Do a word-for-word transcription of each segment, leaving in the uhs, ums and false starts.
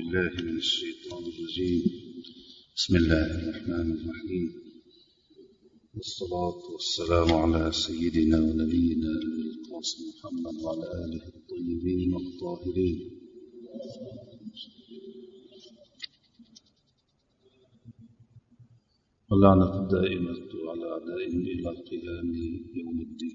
بالله من الشيطان الرجيم. بسم الله الرحمن الرحيم، والصلاة والسلام على سيدنا ونبينا القاسم محمد وعلى آله الطيبين الطاهرين. واللعنة الدائمة على أعدائهم إلى قيام يوم الدين.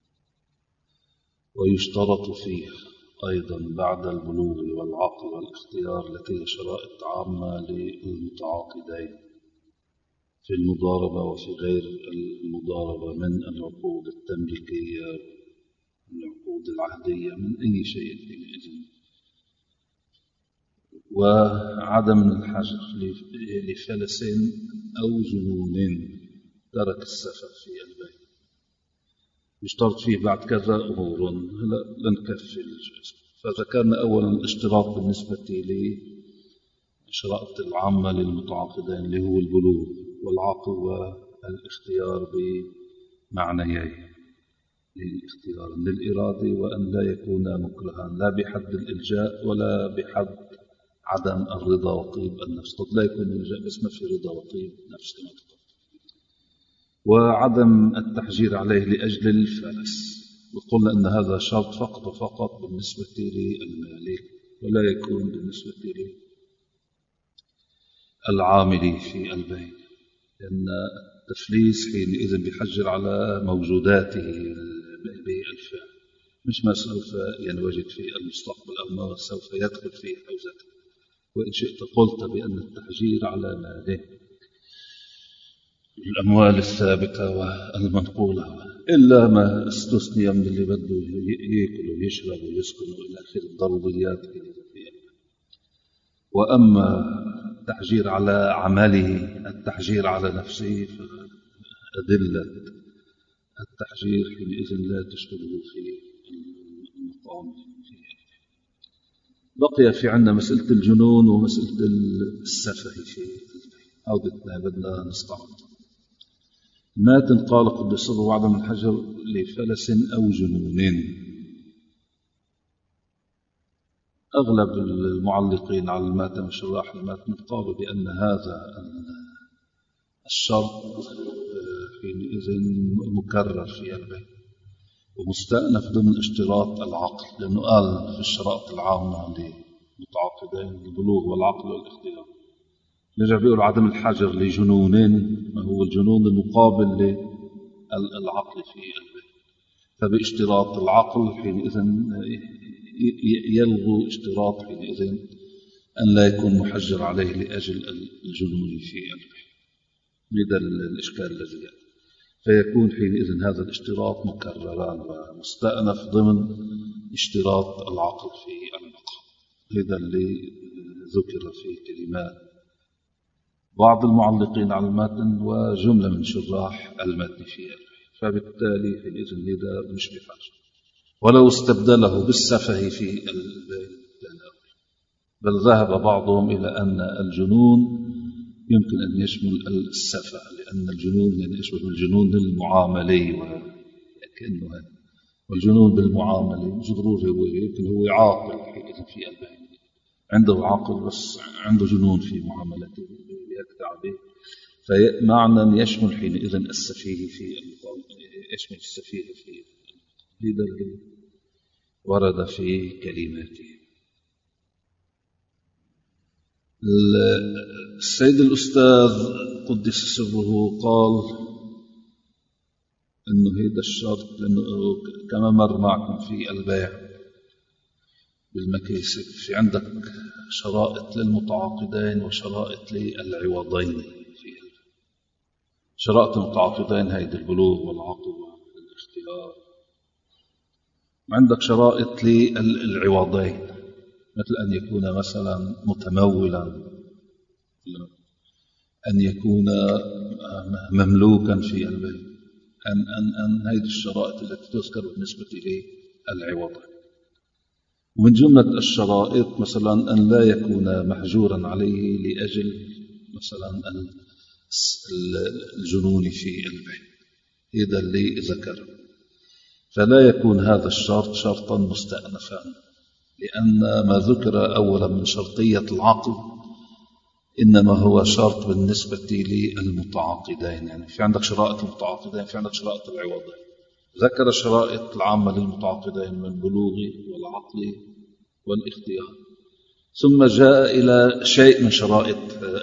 ويشترط فيه أيضا بعد البلوغ والعقل والاختيار التي هي شرائط عامة للمتعاقدين في المضاربة وفي غير المضاربة من العقود التمليكية، من العقود العهدية، من أي شيء بإذن. وعدم الحجر لفلس أو جنون ترك السفر في البيت. يشترط فيه بعد كذا أمور هلا لنكفي الجزء. فذكرنا أولا الاشتراط بالنسبة للشرائط العامة للمتعاقدين اللي هو البلوغ والعقل والاختيار بمعنيين للاختيار من الإرادة، وأن لا يكون مكرها لا بحد الإلجاء ولا بحد عدم الرضا وطيب النفس. قد لا يكون إلجاء بس ما في رضا وطيب نفس كما تقول. وعدم التحجير عليه لأجل الفلس، وقلنا أن هذا شرط فقط وفقط بالنسبة للمالك، ولا يكون بالنسبة للعامل في البيت، لأن التفليس حينئذ بيحجر على موجوداته بالفعل، مش ما سوف ينوجد في المستقبل أو ما سوف يدخل في حوزته. وإن شئت قلت بأن التحجير على ماله، الأموال الثابتة والمنقولة، إلا ما استثني من اللي بده يأكل ويشرب ويسكن وإلى آخر الضروريات. وأما التحجير على عمله، التحجير على نفسه، فأدلة التحجير حينئذ لا تشغله في المقام. بقي في عندنا مسألة الجنون ومسألة السفه في عودتنا بدنا نستعرض. مات قال قدس الله عدم الحجر لفلس أو جنون. أغلب المعلقين على الماتم شراح الماتم قالوا بأن هذا الشرط حينئذ مكرر في البيت ومستأنف ضمن اشتراط العقل، لأنه قال في الشرائط العامة للمتعاقدين البلوغ والعقل والاختيار. نرجع بيقول عدم الحجر لجنون، ما هو الجنون المقابل للعقل في البيت. فباشتراط العقل حينئذ يلغو اشتراط حينئذ أن لا يكون محجر عليه لأجل الجنون في البيت. هذا الإشكال الذي يأتي، فيكون حينئذ هذا الاشتراط مكررا ومستأنف ضمن اشتراط العقل في المقام. هذا اللي ذكر في كلمات بعض المعلقين على المتن وجملة من شراح المتن في البيت. فبالتالي حينئذ هذا مش بحاجة، ولو استبدله بالسفه في البيت بل ذهب بعضهم إلى أن الجنون يمكن أن يشمل السفه، لأن الجنون يعني يشبه الجنون المعاملي، وكأنه هذا والجنون بالمعاملة مش ضروري هو يمكن هو عاقل حينئذ في البيت، عنده عقل بس عنده جنون في معاملته يكتع به، فمعنى يشمل حينئذ السفيه في يشمل السفيه في هذا اللي ورد في كلماته. السيد الأستاذ قدس سره قال إنه هذا الشرط، لأنه كما مر معكم في البيع بالمكيسب في عندك شرائط للمتعاقدين وشرائط للعوضين. في شرائط المتعاقدين هيدي البلوغ والعقل والاختيار، وعندك شرائط للعوضين مثل أن يكون مثلا متمولا، أن يكون مملوكا في البيت، أن أن أن هذه الشرائط التي تذكر بالنسبة للعوضين. ومن جملة الشرائط مثلا أن لا يكون محجورا عليه لأجل مثلا الجنون في البيت، هذا اللي ذكر. فلا يكون هذا الشرط شرطا مستأنفا لأن ما ذكر أولا من شرطية العقل إنما هو شرط بالنسبة للمتعاقدين. يعني في عندك شرائط المتعاقدين، في عندك شرائط العوضين. ذكر الشرائط العامة للمتعاقدين من البلوغ والعقل والاختيار، ثم جاء إلى شيء من شرائط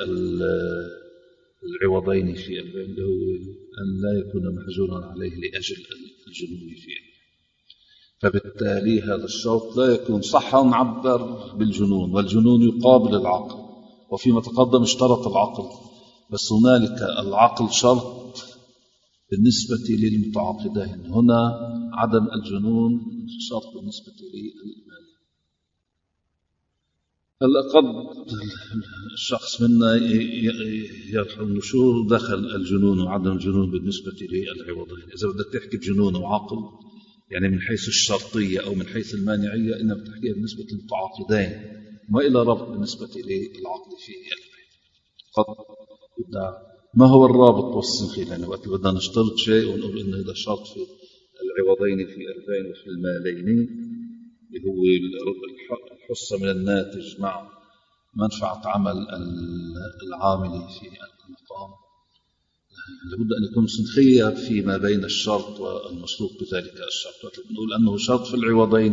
العوضين في البين اللي هو أن لا يكون محجورا عليه لأجل الجنون فيه. فبالتالي هذا الشرط لا يكون صح نعبر بالجنون، والجنون يقابل العقل، وفيما تقدم اشترط العقل، بس هنالك العقل شرط بالنسبة للمتعاقدين، هنا عدم الجنون شرط بالنسبة للمال. هلا قد الشخص منا يرحل شو دخل الجنون وعدم الجنون بالنسبة للعوضين. إذا بدك تحكي بجنون وعقل يعني من حيث الشرطية أو من حيث المانعية، إنما بتحكيها بالنسبة للمتعاقدين ما إلى ربط بالنسبة للعقل فيه. قد ما هو الرابط والصنخي؟ لأن وقت بدنا نشترط شيء ونقول إنه هذا شرط في العوضين في البين وفي المالين اللي هو الحصة من الناتج مع منفعة عمل العامل في المقام، لابد أن يكون صنخية فيما بين الشرط والمشروط بذلك الشرط. وقت نقول أنه شرط في العوضين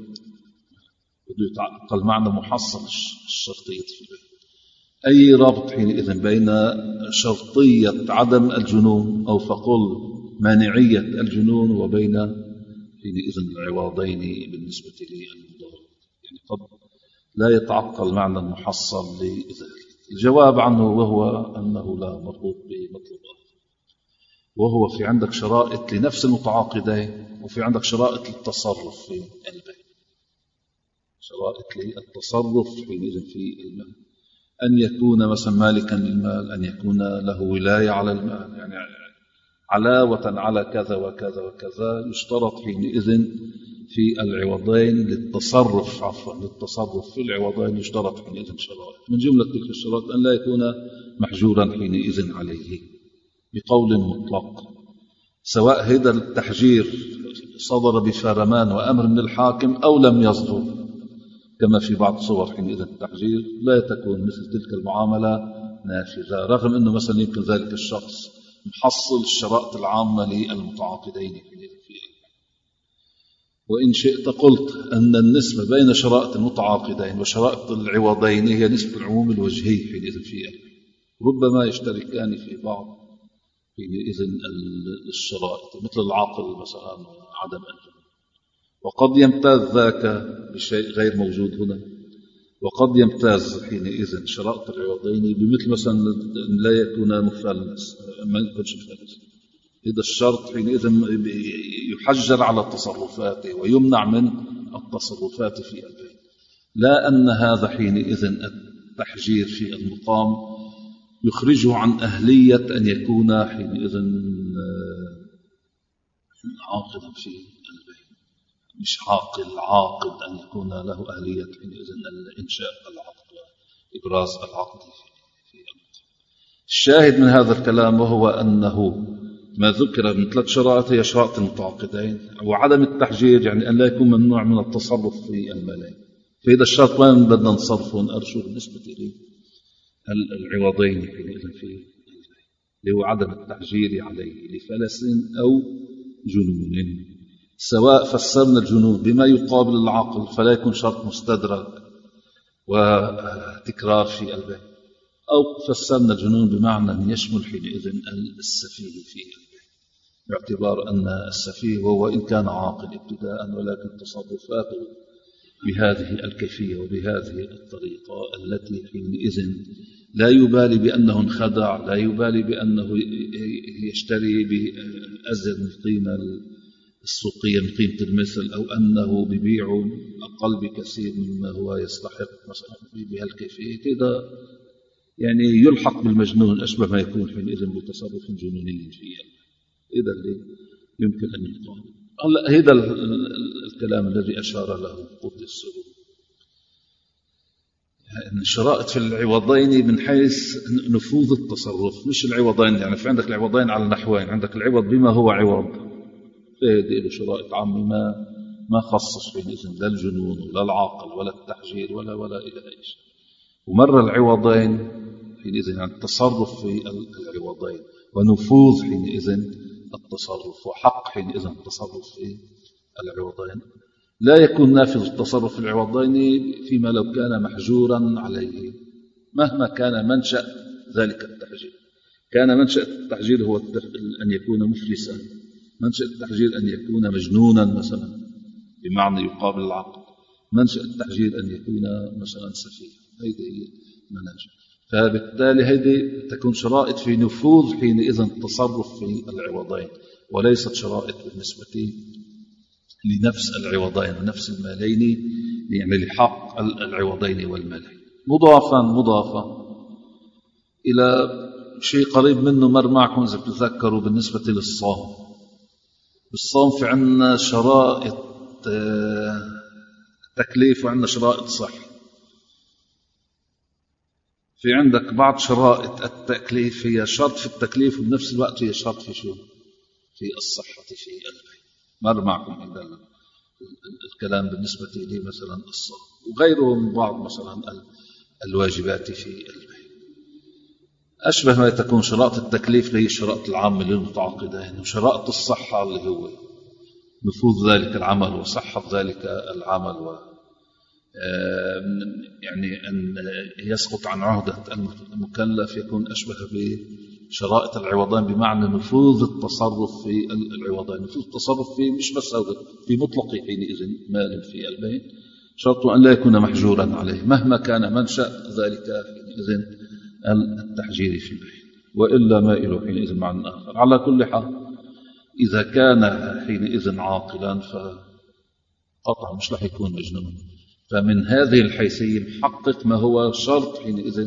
بده يتعقل معنى محصل الشرطية في البين. أي رابط حينئذ بين شرطية عدم الجنون أو فقل مانعية الجنون وبين حينئذ العوضين بالنسبة للمضارب؟ يعني قد لا يتعقل معنى محصل لذلك. الجواب عنه وهو أنه لا مربوط بمطلب آخر، وهو في عندك شرائط لنفس المتعاقدين وفي عندك شرائط للتصرف في البين. شرائط للتصرف حينئذ في المال أن يكون مثلا مالكا للمال، أن يكون له ولاية على المال، يعني علاوة على كذا وكذا وكذا يشترط حينئذ في العوضين للتصرف عفوا للتصرف في العوضين يشترط حينئذ شرائط. من جملة تلك الشرائط أن لا يكون محجورا حينئذ عليه بقول مطلق، سواء هذا التحجير صدر بفرمان وأمر من الحاكم أو لم يصدر، كما في بعض صور حينئذ التحجير لا تكون مثل تلك المعاملة نافذة، رغم أنه مثلا يمكن ذلك الشخص محصل الشرائط العامة للمتعاقدين حينئذ فيه. وإن شئت قلت أن النسبة بين شرائط المتعاقدين وشرائط العوضين هي نسبة العموم الوجهي حينئذ فيه، ربما يشتركان في بعض حينئذ الشرائط مثل العقل مثلا عدم الجنون، وقد يمتاز ذاك بشيء غير موجود هنا، وقد يمتاز حينئذ شرائط العوضين بمثل مثلا لا يكون مفلس ما يكونش مفلس. هذا الشرط حينئذ يحجر على تصرفاته ويمنع من التصرفات في البين، لا أن هذا حينئذ التحجير في المقام يخرجه عن أهلية أن يكون حينئذ عاقلا في البين، مش عاقل عاقل أن يكون له أهلية حينئذ الإنشاء العقد وإبراز العقد في المقام. الشاهد من هذا الكلام وهو أنه ما ذكر من ثلاث شرائط هي شرائط المتعاقدين، وعدم التحجير يعني أن لا يكون ممنوع من التصرف في المالين. فإذا الشرط وين بدنا نصرفه ونأرشه بالنسبة لي العوضين حينئذ في اللي هو عدم التحجير عليه لفلس أو جنون، سواء فسرنا الجنون بما يقابل العقل فلا يكون شرط مستدرك وتكرار في البين، أو فسرنا الجنون بمعنى يشمل حينئذ السفيه في البين، باعتبار أن السفيه وهو إن كان عاقل ابتداء ولكن تصرفاته بهذه الكيفية وبهذه الطريقة التي حينئذ لا يبالي بأنه انخدع، لا يبالي بأنه يشتري بأزيد من القيمة السوقية من قيمة المثل، أو أنه ببيع أقل بكثير مما هو يستحق مثلا بهالكيفية كذا، يعني يلحق بالمجنون أشبه ما يكون حينئذ بتصرف جنوني فيه. إذا اللي يمكن أن يقال هلا هذا الكلام الذي أشار له قدس السرور، يعني الشرائط في العوضين من حيث نفوذ التصرف، مش العوضين يعني في عندك العوضين على نحوين، عندك العوض بما هو عوض فهذه له شرائط عامة ما ما خصص حينئذ لا الجنون ولا العاقل ولا التحجير ولا ولا إلى أي شيء. ومر العوضين حينئذ يعني التصرف في العوضين ونفوذ حينئذ التصرف وحق حينئذ التصرف في العوضين. لا يكون نافذ التصرف في العوضين فيما لو كان محجورا عليه مهما كان منشأ ذلك التحجير. كان منشأ التحجير هو أن يكون مفلسا، منشأ التحجير أن يكون مجنونا مثلا بمعنى يقابل العقل، منشأ التحجير أن يكون مثلا سفيه. هذه هي مناجم. فبالتالي هذه تكون شرائط في نفوذ حينئذ التصرف في العوضين، وليست شرائط بالنسبة لنفس العوضين ونفس المالين، يعني لحق العوضين والمالين. مضافا مضافا إلى شيء قريب منه مر معكم إذا بتذكروا بالنسبة للصوم. بالصوم في عندنا شرائط تكليف وعندنا شرائط صحة. في عندك بعض شرائط التكليف هي شرط في التكليف وبنفس الوقت هي شرط في شو؟ في الصحة في البيع. مر معكم هذا الكلام بالنسبة لي مثلا الصوم وغيره من بعض مثلا الواجبات في البيع. أشبه ما تكون شرائط التكليف اللي هي الشرائط العامة للمتعاقدين، وشرائط الصحة اللي هو نفوذ ذلك العمل وصحة ذلك العمل و يعني أن يسقط عن عهدة المكلف يكون أشبه بشرائط العوضين بمعنى نفوذ التصرف في العوضين. نفوذ التصرف في مش بس هذا في مطلق حينئذ مال في البيع، شرط أن لا يكون محجورا عليه مهما كان منشأ ذلك حينئذ التحجير في البيع، وإلا مائل حينئذ مع الآخر. على كل حال إذا كان حينئذ عاقلا فقطع مش رح يكون مجنون. فمن هذه الحيثية محقق ما هو شرط حينئذ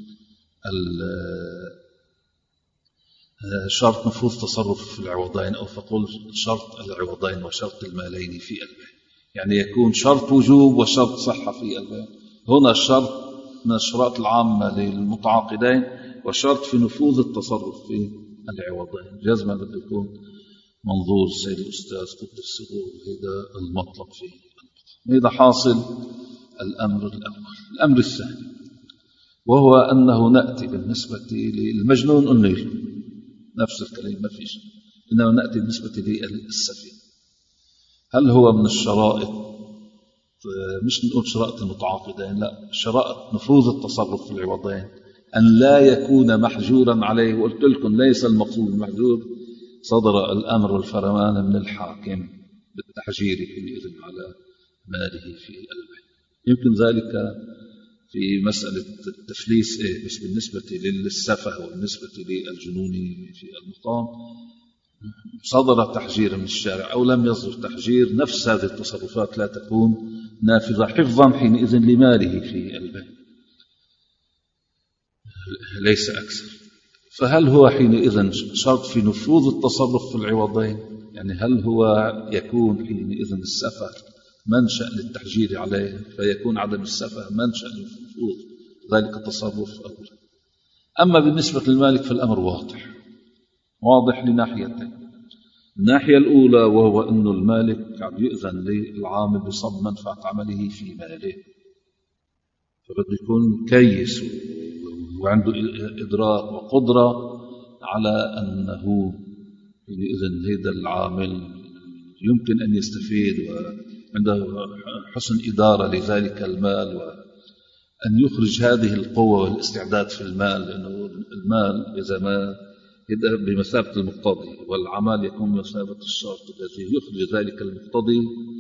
شرط نفوذ تصرف في العوضين، أو فقل شرط العوضين وشرط المالين في البيع، يعني يكون شرط وجوب وشرط صحة في البيع. هنا الشرط من الشرائط العامة للمتعاقدين وشرط في نفوذ التصرف في العوضين. جزما بده يكون منظور السيد الأستاذ قدس سرور هذا المطلب فيه. هذا حاصل الأمر الأول. الأمر الثاني وهو أنه نأتي بالنسبة للمجنون قلنا نفس الكلمة ما فيش، إنه نأتي بالنسبة للسفيه. هل هو من الشرائط مش نقول شرائط المتعاقدين، لا شرائط نفوذ التصرف في العوضين أن لا يكون محجورا عليه. وقلت لكم ليس المقصود المحجور صدر الأمر والفرمان من الحاكم بالتحجير حينئذ على ماله في البيع. يمكن ذلك في مسألة التفليس إيه، بس بالنسبة للسفه وبالنسبة للجنون في المقام صدر تحجير من الشارع أو لم يصدر تحجير، نفس هذه التصرفات لا تكون نافذة حفظا حينئذ لماله في البيع ليس أكثر. فهل هو حينئذ شرط في نفوذ التصرف في العوضين؟ يعني هل هو يكون حينئذ السفه منشأ للتحجير عليه فيكون عدم السفه منشأ لنفوذ ذلك التصرف أولا؟ أما بالنسبة للمالك فالأمر واضح واضح لناحيتين. الناحية الأولى وهو أن المالك عم يؤذن للعامل بصب منفعة عمله في ماله، فبده يكون كيس وعنده إدراك وقدرة على أنه إذن هذا العامل يمكن أن يستفيد وعنده حسن إدارة لذلك المال وأن يخرج هذه القوة والاستعداد في المال، لأنه المال إذا ما يذهب بمثابة المقتضي والعمل يكون بمثابة الشرط الذي يخرج ذلك المقتضي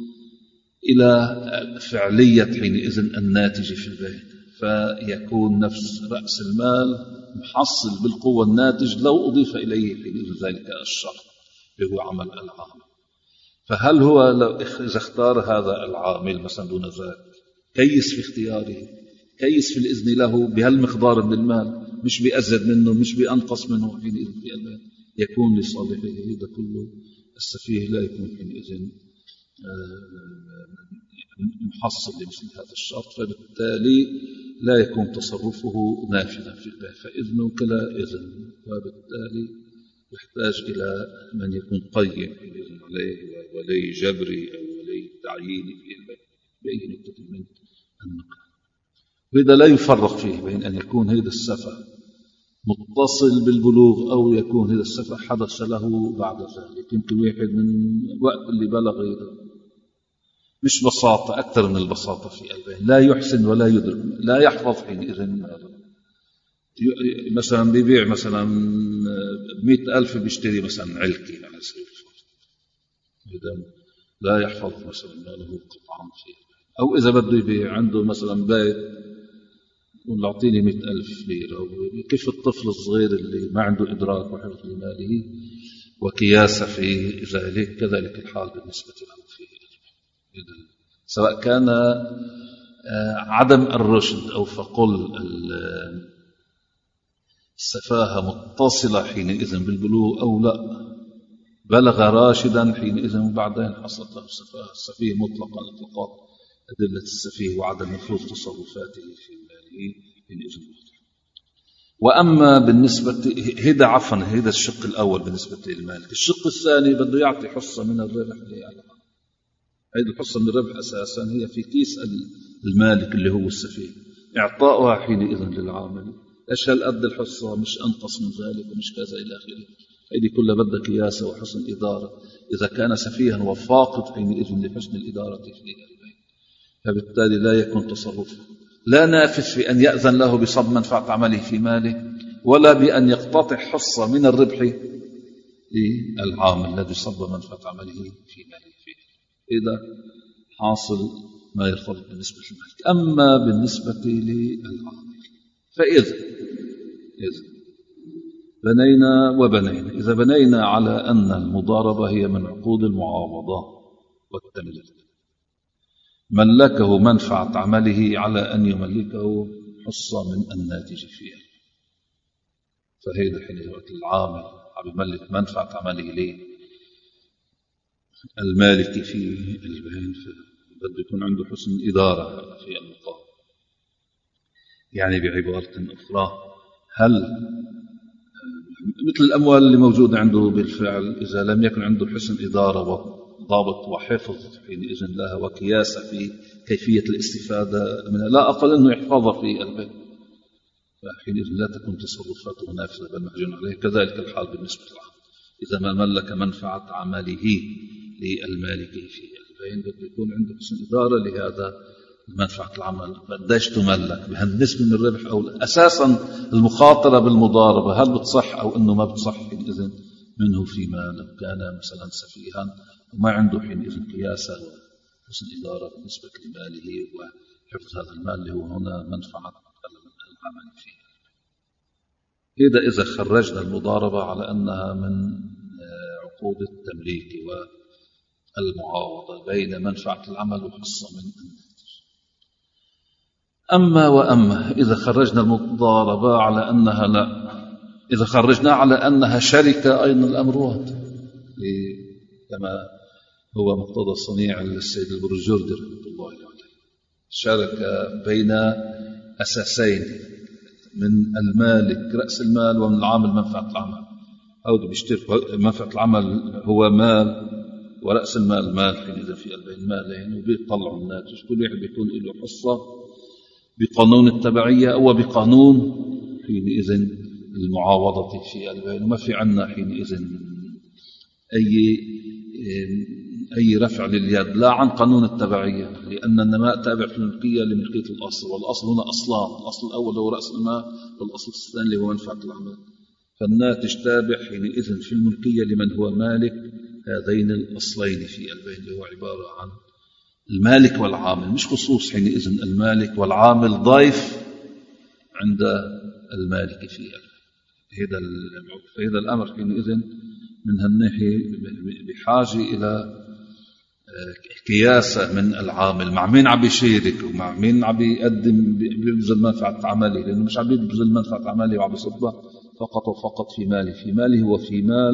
إلى فعلية حينئذ الناتج في البيع، فيكون نفس رأس المال محصل بالقوة الناتج لو أضيف إليه حينئذ ذلك الشرط اللي هو عمل العامل. فهل هو لو إذا اختار هذا العامل مثلا دون ذلك كيس في اختياره، كيس في الإذن له بهالمقدار من المال، مش بأزد منه مش بأنقص منه حينئذ في المال يكون لصالحه، هذا كله السفيه لا يكون حينئذ محصل لمثل هذا الشرط، فبالتالي لا يكون تصرفه نافذا في البيع، فإذنه كلا إذن، وبالتالي يحتاج إلى من يكون قيم عليه ولي جبري أو ولي التعيين في البيت بأي نقطة من النقاط. وإذا لا يفرق فيه بين أن يكون هذا السفه متصل بالبلوغ أو يكون هذا السفه حدث له بعد ذلك. يمكن واحد من وقت اللي بلغ مش بساطة، أكثر من البساطة في قلبه، لا يحسن ولا يدرك، لا يحفظ حينئذ مثلا بيبيع مثلا بمئة ألف بيشتري مثلا علكي على سبيل الفرض، إذا لا يحفظ مثلا ماله قطعا فيه. أو إذا بده يبيع عنده مثلا بيت يقول أعطيني مئة ألف ليرة، كيف الطفل الصغير اللي ما عنده إدراك وحفظ لماله وكياسة في ذلك، كذلك الحال بالنسبة له فيه. سواء كان عدم الرشد أو فقل السفاهة متصلة حينئذ بالبلوغ أو لا، بلغ راشدا حينئذ وبعدين حصلت له السفاهة. السفيه مطلقا إطلاقات أدلة السفيه وعدم نفوذ تصرفاته في ماله حينئذ. وأما بالنسبة هذا عفوا هذا الشق الأول بالنسبة للمالك. الشق الثاني بده يعطي حصة من الربح للعالم. هذه الحصة من الربح أساسا هي في كيس المالك اللي هو السفيه، إعطاؤها حينئذ للعامل. إيش هالقد الحصة، مش أنقص من ذلك ومش كذا إلى آخره. هذه كلها بدها قياسة وحسن إدارة. إذا كان سفيها وفاقد حينئذ لحسن الإدارة في البيت، فبالتالي لا يكون تصرفه لا نافذ في أن يأذن له بصب منفعة عمله في ماله، ولا بأن يقتطع حصة من الربح للعامل الذي صب منفعة عمله في ماله فيه. إذا حاصل ما يرتبط بالنسبة للمالك. أما بالنسبة للعامل فإذا إذا بنينا وبنينا إذا بنينا على أن المضاربة هي من عقود المعاوضة والتمليك، ملكه منفعة عمله على أن يملكه حصة من الناتج فيها، فهذا حين العامل عم يملك منفعة عمله ليه المالك في البين، بده يكون عنده حسن إدارة في المقام. يعني بعبارة أخرى، هل مثل الأموال اللي موجودة عنده بالفعل إذا لم يكن عنده حسن إدارة وضابط وحفظ حينئذ لها وكياسة في كيفية الاستفادة منها، لا أقل أنه يحفظها في البيت، فحينئذ لا تكون تصرفاته نافذة بل محجون عليه. كذلك الحال بالنسبة له إذا ما ملك منفعة عمله للمالك في البين، بده يكون عنده حسن إدارة لهذا منفعة العمل. قديش تملك بهالنسبة من الربح أو أساسا المخاطرة بالمضاربة هل بتصح أو أنه ما بتصح حينئذ منه فيما لو كان مثلا سفيها وما عنده حينئذ قياسة وحسن إدارة بالنسبة لماله وحفظ هذا المال اللي هو هنا منفعة العمل فيه. إذا إذا خرجنا المضاربة على أنها من عقود التمليك والمعاوضة بين منفعة العمل وحصة من الناتج. أما وأما إذا خرجنا المضاربة على أنها لا، إذا خرجنا على أنها شركة أيضا الأمر واضح، كما هو مقتضى صنيع السيد البرجردي رحمه الله عليه، شركة بين أساسين من المالك رأس المال ومن العامل منفعة العمل، أو بيشترك منفعة العمل هو مال ورأس المال مال، حينئذ في البين مالين وبيطلعوا الناتج، كل واحد بيكون له حصة بقانون التبعية أو بقانون حينئذ المعاوضة في البين. وما في عنا حينئذ أي أي رفع لليد لا عن قانون التبعية، لأن النماء تابع في الملكية لملكية الأصل، والأصل هنا أصلان، الأصل الأول هو رأس المال والأصل الثاني هو منفعة العمل، فالناتج تابع حينئذ في الملكية لمن هو مالك هذين الأصلين في البين، اللي هو عبارة عن المالك والعامل، مش خصوص حينئذ المالك والعامل ضيف عند المالك في هذا هذا الأمر حينئذ من هالناحية بحاجة إلى كياسة من العامل مع مين عم يشارك ومع مين عم يقدم بيبذل منفعة عمله، لأنه مش عم يبذل منفعة عمله وعم يصبها فقط وفقط في ماله، في ماله وفي مال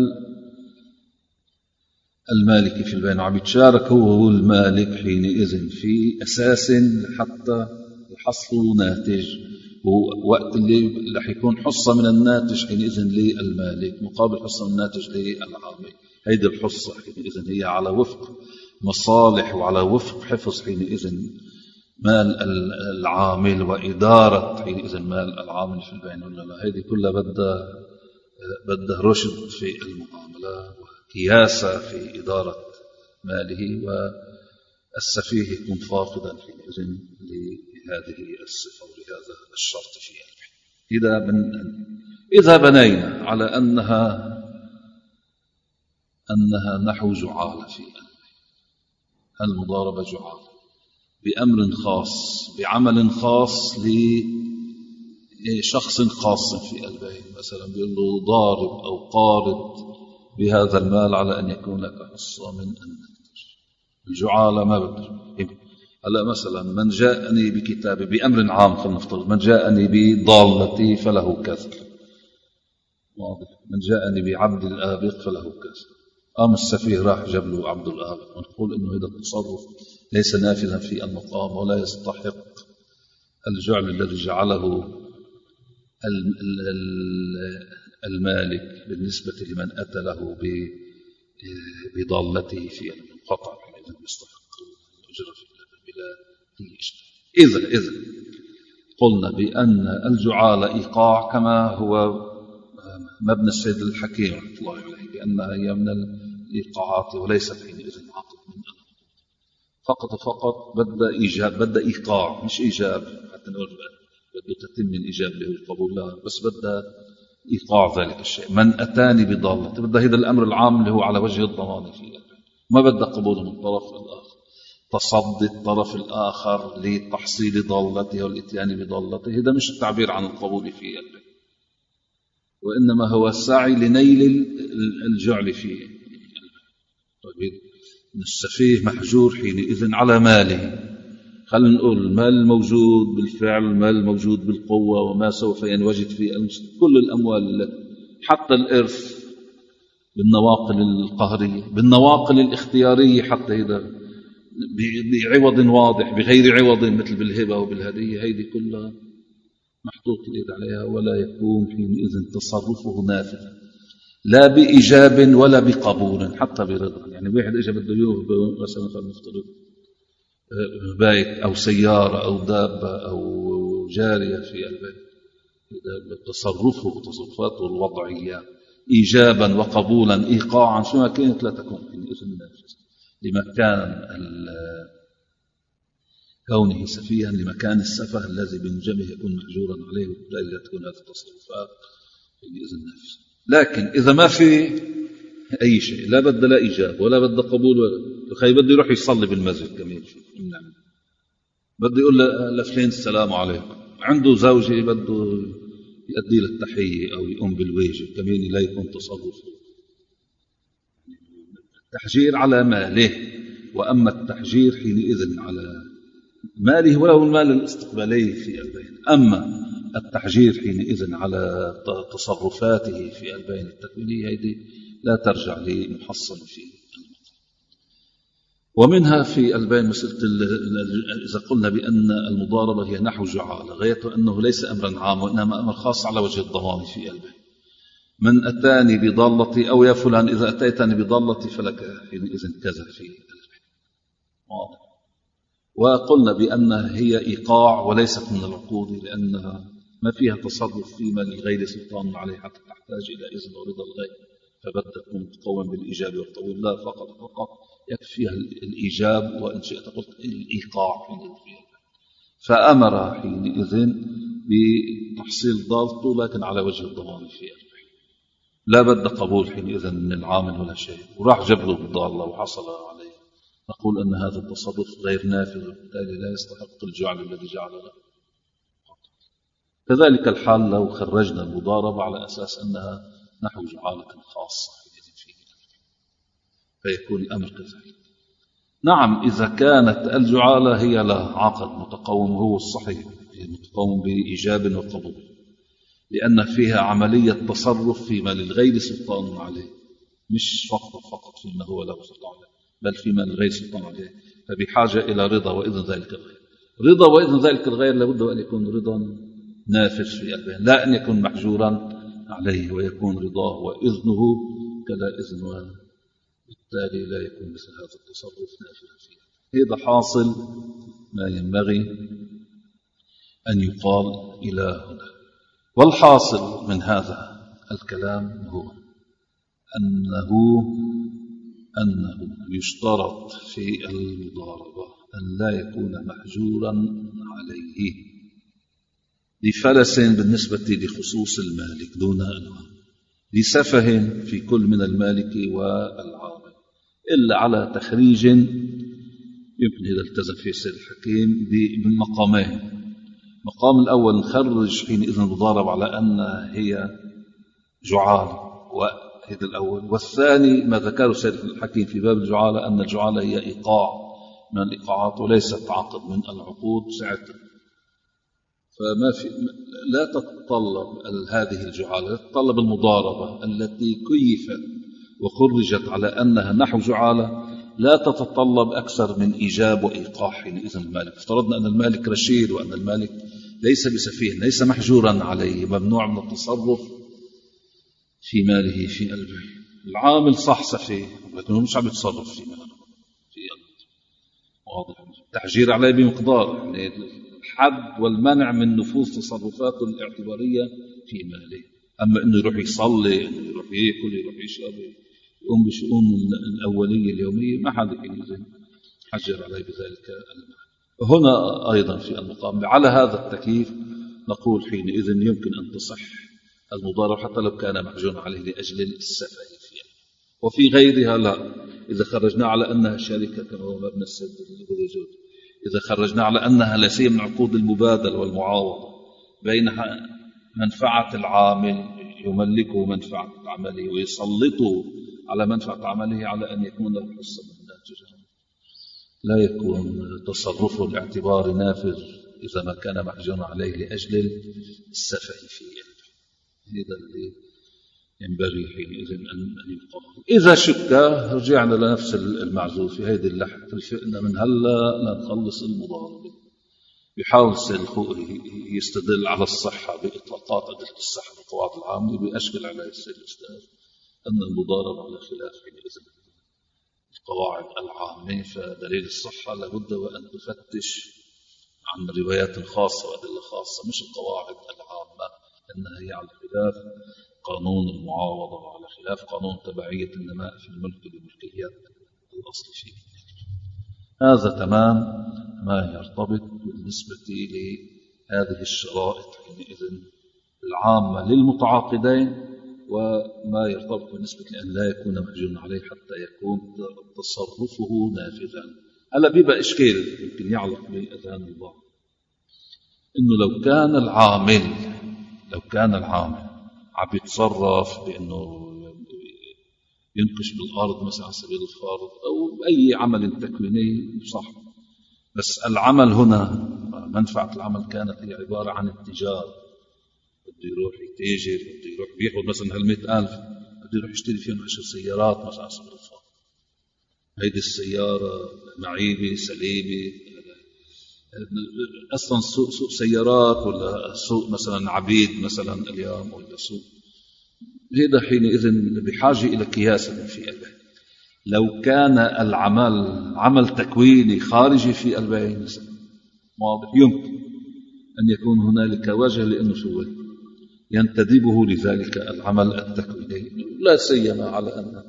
المالك في البين، وعم يتشارك هو والمالك حينئذ في أساس حتى يحصلوا ناتج، ووقت اللي رح يكون حصة من الناتج حينئذ للمالك مقابل حصة من الناتج للعامل. هيدي الحصة حينئذ هي على وفق مصالح وعلى وفق حفظ حينئذ مال العامل وإدارة حينئذ مال العامل في البين ولا لا. هذه كلها بدها بدها رشد في المعاملة وكياسة في إدارة ماله، والسفيه يكون فاقدا حينئذ لهذه الصفة ولهذا الشرط في قلبه. إذا من إذا بنينا على أنها أنها نحو جعالة في قلبه، المضاربة جعالة بأمر خاص بعمل خاص لشخص خاص في قلبه، مثلا بيقول له ضارب أو قارض بهذا المال على أن يكون لك حصة من النتج. الجعالة ما بدر. هلا مثلا من جاءني بكتابي بأمر عام، خلينا نفترض من جاءني بضالتي فله كذا، واضح. من جاءني بعبد الآبق فله كذا. قام السفيه راح جاب له عبد الآبق، ونقول إنه هذا التصرف ليس نافذا في المقام ولا يستحق الجعل الذي جعله المالك بالنسبة لمن أتى له بضالته في المنقطع، إذا يستحق الأجر بلا إشكال. إذا إذا قلنا بأن الجعالة إيقاع كما هو مبنى السيد الحكيم رحمه الله عليه، بأنها هي من الإيقاعات وليست حينئذ عقد من العقود، فقط فقط بدأ إيجاب، بدأ إيقاع مش إيجاب حتى نقول بده تتم من إيجاب له القبول، لا، بس بدأ إيقاع ذلك الشيء. من أتاني بضالة، بدأ هذا الأمر العام اللي هو على وجه الضمان فيه، ما بدأ قبوله من الطرف الآخر، تصدي الطرف الآخر لتحصيل ضالته والإتيان بضالته، هذا مش التعبير عن القبول فيه، وإنما هو السعي لنيل الجعل فيه. طيب السفيه محجور حينئذ على ماله، خلينا نقول المال الموجود بالفعل، المال الموجود بالقوة، وما سوف ينوجد في المسلم، كل الأموال حتى الإرث بالنواقل القهرية بالنواقل الاختيارية، حتى إذا بعوض واضح بغير عوض مثل بالهبة وبالهدية، هذه كلها محطوط اليد عليها، ولا يكون حينئذ تصرفه نافذا لا بإيجاب ولا بقبول حتى برضا. يعني واحد إجا بده يوهب مثلا فلنفترض بيت أو سيارة أو دابة أو جارية في البيت، تصرفه وتصرفاته الوضعية إيجابا وقبولا إيقاعا شو ما كانت لا تكون حينئذ نافذة لمكان كونه سفيها، لمكان السفه الذي بموجبه يكون محجورا عليه، وبالتالي لا تكون هذه التصرفات حينئذ نافذة. لكن إذا ما في أي شيء، لا بد لا إيجاب ولا بد قبول، ولا خي بده يروح يصلي بالمسجد كمان، نعم، بده يقول لفلان السلام عليكم، عنده زوجة بده يؤدي له التحية أو يقوم بالواجب كمان، لا يكون تصرفه التحجير على ماله. وأما التحجير حينئذ على ماله ولو المال الاستقبالي في البين، أما التحجير حينئذ على تصرفاته في البين التكوينية هذه لا ترجع لمحصل في المطلق. ومنها في البين مسألة إذا قلنا بأن المضاربة هي نحو جعالة، غايته أنه ليس أمرا عام وإنما أمر خاص على وجه الضمان في البين. من أتاني بضالتي أو يا فلان إذا أتيتني بضالتي فلك حينئذ كذا في البين، واضح. وقلنا بأنها هي إيقاع وليست من العقود، لأنها ما فيها تصرف فيما لغير سلطان عليه حتى تحتاج إلى إذن ورضا الغير، فبدأ تكون تقوم بالإيجاب والقبول، لا، فقط فقط يكفيها الإيجاب، وإن شئت قلت الإيقاع حينئذ فيها. فأمر حينئذ بتحصيل ضالته لكن على وجه الضمان فيها، لا بد قبول حينئذ من العامل ولا شيء، وراح جاب له الضالة وحصل عليه، نقول أن هذا التصرف غير نافذ، وبالتالي لا يستحق الجعل الذي جعل له. كذلك الحال لو خرجنا المضاربة على أساس أنها نحو جعالة خاصة فيه، فيكون الأمر كذلك. نعم، إذا كانت الجعالة هي لها عقد متقوم، وهو الصحيح هي متقوم بإيجاب وقبول، لأن فيها عملية تصرف فيما للغير سلطان عليه، مش فقط فقط فيما هو له سلطان عليه، بل فيما للغير سلطان عليه، فبحاجة إلى رضا وإذن ذلك الغير. رضا وإذن ذلك الغير لابد أن يكون رضا نافذ في البين، لا أن يكون محجورا عليه، ويكون رضاه وإذنه كلا إذن بالتالي لا يكون مثل هذا التصرف نافذا فيها. هذا حاصل ما ينبغي أن يقال إلى هنا. والحاصل من هذا الكلام هو أنه أنه يشترط في المضاربة أن لا يكون محجورا عليه لفلس بالنسبة لخصوص المالك دون أنواع، لسفه في كل من المالك والعامل، إلا على تخريج يمكن إذا التزم فيه السيد الحكيم بالمقامين. مقام الأول نخرج حينئذ المضارب على أن هي جعال، وهذا الأول. والثاني ما ذكره السيد الحكيم في باب الجعالة أن الجعالة هي إيقاع من الإيقاعات وليست عقد من العقود ساعتها. فما في لا تتطلب هذه الجعالة، تتطلب المضاربة التي كيفت وخرجت على أنها نحو جعالة، لا تتطلب أكثر من إيجاب وإيقاع حينئذ المالك. افترضنا أن المالك رشيد وأن المالك ليس بسفيه، ليس محجورا عليه، ممنوع من التصرف في ماله في البيع. العامل صح سفيه ولكنه مش عم يتصرف في ماله في البيع، واضح. التحجير عليه بمقدار يعني الحد والمنع من نفوذ تصرفاته الاعتبارية في ماله. أما أنه يروح يصلي، أنه يروح يأكل، يروح يشرب، يقوم بشؤون الأولية اليومية، ما حد يحجر عليه بذلك المعنى. هنا أيضا في المقام على هذا التكييف نقول حينئذ يمكن أن تصح المضاربة حتى لو كان محجون عليه لأجل السفه فيها. وفي غيرها لا، إذا خرجنا على أنها شركة كما هو مبنى السد الوجود، إذا خرجنا على أنها لا سيما من عقود المبادل والمعاوضة بين منفعة العامل يملكه منفعة عمله ويسلطه على منفعة عمله على أن يكون له حصة من الناتج، لا يكون تصرفه الاعتباري نافذ إذا ما كان محجون عليه لأجل السفه فيه. هذا اللي ينبغي حينئذ أن يقال. إذا شك رجعنا لنفس المعزول في هذه اللحظة الفئنة من هلا لنخلص المضاربة. بيحاول السيد الخوئي يستدل على الصحة بإطلاقات أدلة الصحة بالقواعد العامة، بيشكل على السيد الأستاذ أن المضاربة على خلاف حينئذ القواعد العامة، فدليل الصحة لابد وأن تفتش عن روايات خاصة وأدلة خاصة مش القواعد العامة، أنها هي على خلاف قانون المعاوضة وعلى خلاف قانون تبعية النماء في الملك لملكيات الأصل فيه. هذا تمام ما يرتبط بالنسبة لهذه الشرائط حينئذ العامة للمتعاقدين، وما يرتبط بالنسبة لأن لا يكون محجون عليه حتى يكون تصرفه نافذا. هلا بيبقى إشكال يمكن يعلق بأذهان البعض، إنه لو كان العامل لو كان العامل عم يتصرف بأنه ينقش بالأرض مثلا على سبيل الفرض أو أي عمل تكويني صح، بس العمل هنا منفعة العمل كانت هي عبارة عن التجارة، بده يروح يتاجر، بده يروح بياخذ مثلا هالمئة ألف بده يروح يشتري فيهم عشر سيارات مثلا على سبيل الفرض. هيدي السيارة معيبة سليمة، أصلا سوق, سوق سيارات ولا سوق مثلا عبيد مثلا اليوم ولا سوق، هذا حينئذ بحاجة إلى قياس في البيع. لو كان العمل عمل تكويني خارجي في البيع واضح يمكن أن يكون هنالك وجه لأنه شو ينتدبه لذلك العمل التكويني، لا سيما على أن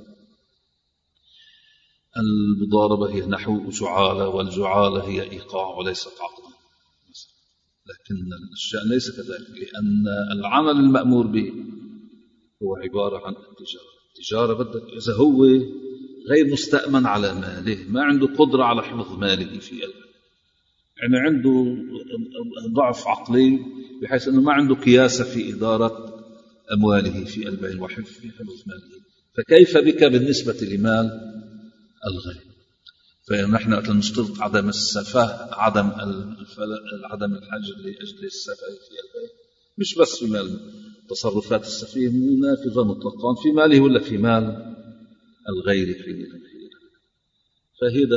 المضاربة هي نحو جعالة والجعالة هي إيقاع وليست عقدا. لكن الشأن ليس كذلك، لأن العمل المأمور به هو عبارة عن التجارة. التجارة بدك إذا هو غير مستأمن على ماله، ما عنده قدرة على حفظ ماله في البيع، يعني عنده ضعف عقلي بحيث أنه ما عنده قياسة في إدارة أمواله في البيع وحفظ ماله، فكيف بك بالنسبة لمال الغير؟ فنحن نشترط عدم السفه، عدم عدم الحجر لأجل السفه في البيع، مش بس في مال تصرفات السفيه منافذة مطلقا في ماله ولا في مال الغير حينئذ. فهذا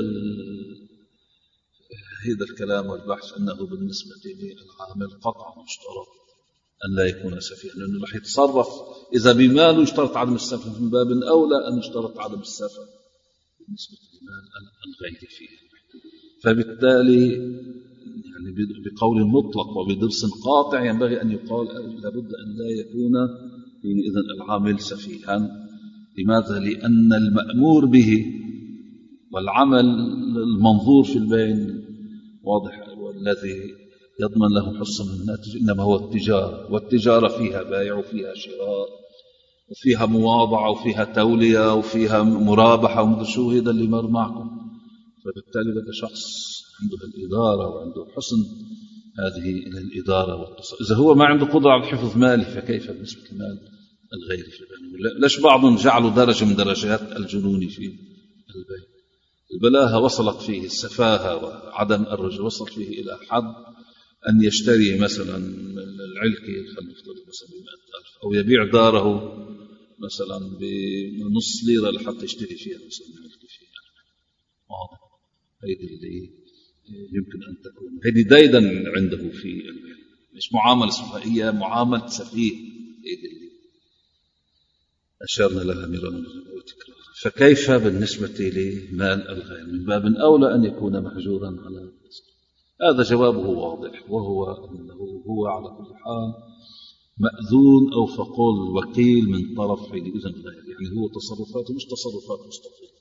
هذا الكلام والبحث أنه بالنسبة للعامل قطعا يشترط أن لا يكون سفيها، لأنه رح يتصرف إذا بماله يشترط عدم السفه، من باب أولى أن يشترط عدم السفه بالنسبة لمال الغير فيه. فبالتالي يعني بقول مطلق وبدرس قاطع ينبغي أن يقال لابد أن لا يكون حينئذ العامل سفيها. لماذا؟ لأن المأمور به والعمل المنظور في البين واضح، والذي يضمن له حسن الناتج إنما هو التجارة، والتجارة فيها بيع وفيها شراء وفيها مواضعة وفيها تولية وفيها مرابحة ومدري شو. هذا اللي مر معكم. فبالتالي بدأ شخص عنده الإدارة وعنده حسن هذه إلى الإدارة والتصرف. إذا هو ما عنده قدرة على حفظ ماله فكيف بالنسبة للمال الغير في البيع؟ ليش بعضهم جعلوا درجة من درجات الجنون في البيع؟ البلاهة وصلت فيه، السفاهة وعدم الرجل وصلت فيه إلى حد أن يشتري مثلا العلكي خلينا نفترض مثلا بمئة ألف، أو يبيع داره مثلا بنص ليرة لحتى يشتري فيها مثلا العلكي فيها. واضح؟ هيدي اللي يمكن أن تكون هيدي ديدا عنده في البيع، مش معاملة سفهائية، معاملة سفيه. هيدي اللي أشرنا لها مرارا وتكرارا. فكيف بالنسبة لمال الغير؟ من باب أولى أن يكون محجورا على الرزق. هذا جوابه واضح، وهو أنه هو على كل حال مأذون أو فقل وكيل من طرف حينئذ الغير. يعني هو تصرفاته مش تصرفات مستقلة،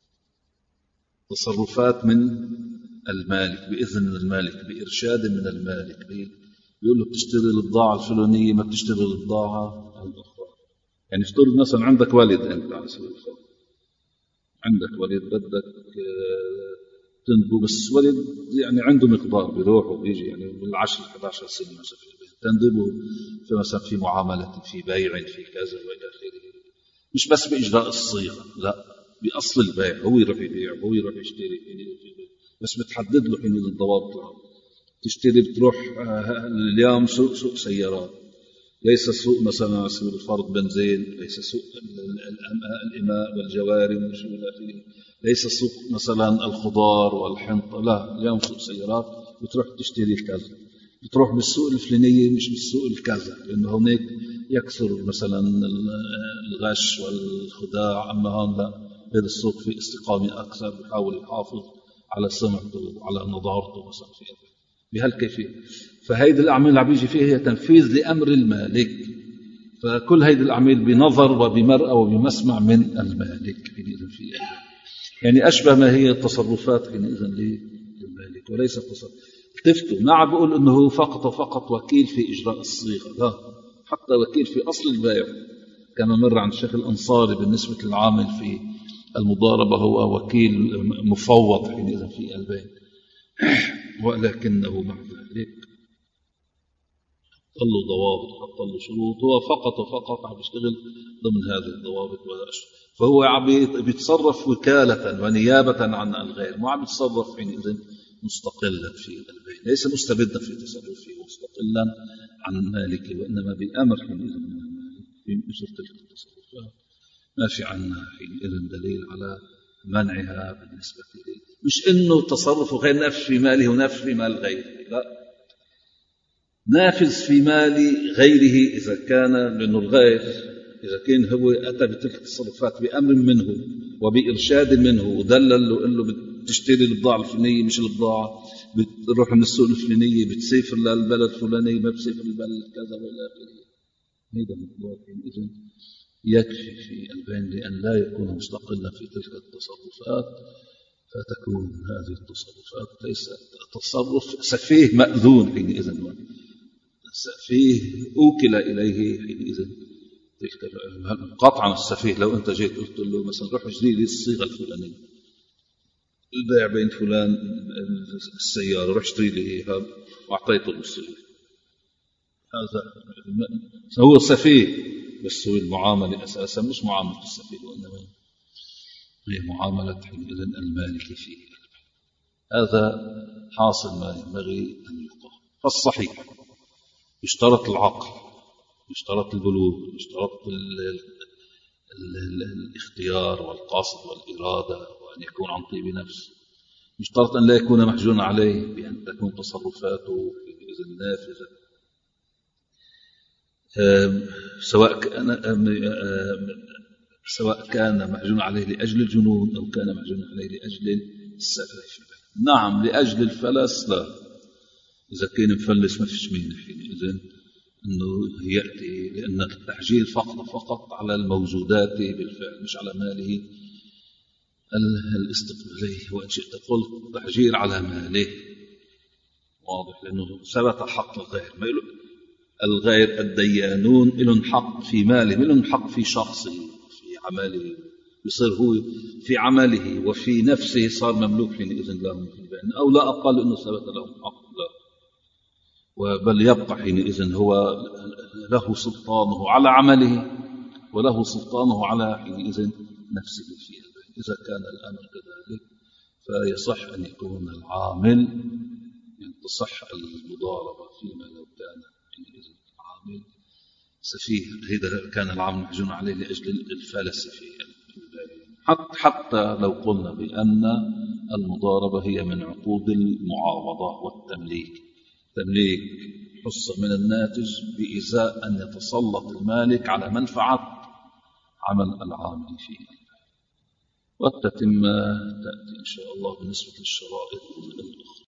تصرفات من المالك بإذن المالك بإرشاد من المالك. بيقول له بتشتري البضاعة الفلانية، ما بتشتري البضاعة الأخرى. يعني افترض مثلا عندك والد أنت على سبيل المثال، عندك ولد بدك تنبو، بس ولد يعني عنده مقدار بيروح وبيجي يعني بالعشر أحد عشر سنة مثلا في البيت، تنبو في مثلا في معاملة في بيع في كذا وإلى آخره. مش بس بإجراء الصيغة، لا بأصل البيع. هو يروح يبيع وهو يروح يشتري، بس بتحدد له حين الضوابط. تشتري بتروح اليوم سوق سوق سيارات، ليس سوق مثلا على سبيل الفرض بنزين، ليس سوق الإماء والجواري وشو إلى آخره، ليس سوق مثلا الخضار والحنطة، لا اليوم سوق سيارات. بتروح تشتري الكذا، بتروح بالسوق الفلانية مش بالسوق الكذا، لأنه هناك يكثر مثلا الغش والخداع. أما هون لا، هذا السوق في استقامة أكثر، بيحاول يحافظ على سمعته وعلى نظارته مثلا في بهالكيفية. فهيدي الأعمال اللي عم بيجي فيها هي تنفيذ لأمر المالك. فكل هيدي الأعمال بنظر وبمرأة وبمسمع من المالك حينئذ في يعني أشبه ما هي التصرفات حينئذ للمالك وليس التصرف. تفتوا ما عم بقول أنه فقط وفقط وكيل في إجراء الصيغة، لا، حتى وكيل في أصل البيع كما مر عن الشيخ الأنصاري بالنسبة للعامل في المضاربة، هو وكيل مفوض حينئذ في البيع، ولكنه مع ذلك حط له ضوابط، حط له شروط. هو فقط وفقط عم يشتغل ضمن هذه الضوابط، فهو عم بيتصرف وكالة ونيابة عن الغير، ما عم يتصرف حينئذ مستقلا في البيع، ليس مستبدا في تصرفه مستقلا عن مالكه، وإنما بأمر حينئذ من المالك في مثل تلك التصرفات. ما في عنا حينئذ دليل على منعها بالنسبة إليه. مش إنه تصرفه غير نافذ في ماله ونافذ في مال غيره، لا، نافذ في مال غيره إذا كان لأنه الغير إذا كان هو أتى بتلك التصرفات بأمر منه وبإرشاد منه ودلل له إنه بتشتري البضاعة الفلانية مش البضاعة، بتروح من السوق الفلانية، بتسافر للبلد الفلاني ما بتسافر للبلد كذا وإلى آخره. هذا مقدار إذن يكفي في البين لأن لا يكون مستقلا في تلك التصرفات، فتكون هذه التصرفات ليس تصرف سفيه مأذون حينئذ، سفيه أوكل إليه حينئذ تلك قطعا. السفيه لو أنت جيت قلت له مثلا روح اشتري لي الصيغة الفلانية، البيع بين فلان السيارة، روح اشتري لي إياها وأعطيته الصيغة، هذا هو سفيه. بس هو المعاملة أساسا مش معاملة السفيه، وإنما هي معاملة حينئذ المالك فيه. هذا حاصل ما ينبغي أن يقال. فالصحيح يشترط العقل، يشترط البلوغ، يشترط ال ال ال الاختيار والقصد والإرادة، وأن يكون عن طيب نفس. يشترط أن لا يكون محجون عليه، بأن تكون تصرفاته حينئذ نافذة، سواء كان سواء كان محجون عليه لأجل الجنون أو كان محجون عليه لأجل السفر في البيت. نعم لأجل الفلس لا، إذا كان مفلس ما فيش مانع حينئذ أنه يأتي، لأن التحجير فقط فقط على الموجودات بالفعل مش على ماله الاستقبالي. وإن شئت قلت تحجير على ماله واضح، لأنه ثبت حق الغير. ما الغير الديانون لهم حق في ماله، لهم حق في شخصه في عمله، يصير هو في عمله وفي نفسه صار مملوك حينئذ لهم في البين، أو لا أقل أنه ثبت لهم حق لا، وبل يبقى حينئذ هو له سلطانه على عمله وله سلطانه على حينئذ نفسه في البين. إذا كان الأمر كذلك فيصح أن يكون العامل، يعني تصح المضاربة فيما لو كان حينئذ العامل سفيه، إذا كان العامل محجون عليه لأجل الفلس في البين. حتى لو قلنا بأن المضاربة هي من عقود المعاوضة والتمليك، تمليك حصة من الناتج بإزاء أن يتسلط المالك على منفعة عمل العامل فيه. والتتمة تأتي إن شاء الله بالنسبة للشرائط الأخرى.